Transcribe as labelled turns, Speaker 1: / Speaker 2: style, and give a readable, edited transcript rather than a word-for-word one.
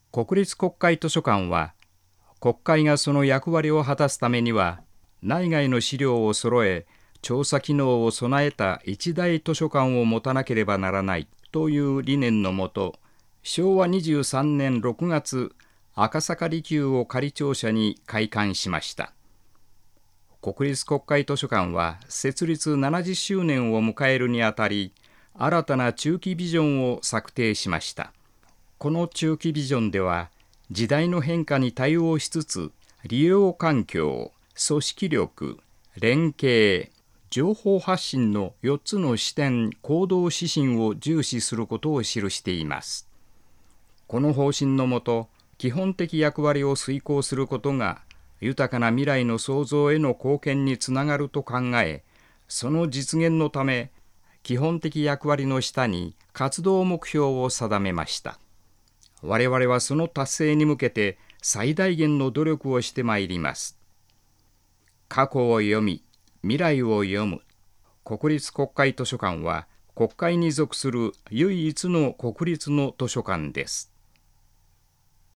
Speaker 1: 国立国会図書館は、国会がその役割を果たすためには、内外の資料を揃え、調査機能を備えた一大図書館を持たなければならないという理念のもと、昭和23年6月、赤坂離宮を仮庁舎に開館しました。国立国会図書館は設立70周年を迎えるにあたり、新たな中期ビジョンを策定しました。この中期ビジョンでは、時代の変化に対応しつつ、利用環境、組織力、連携、情報発信の4つの視点・行動指針を重視することを記しています。この方針のもと、基本的役割を遂行することが、豊かな未来の創造への貢献につながると考え、その実現のため、基本的役割の下に活動目標を定めました。我々はその達成に向けて最大限の努力をしてまいります。過去を読み、未来を読む。国立国会図書館は、国会に属する唯一の国立の図書館です。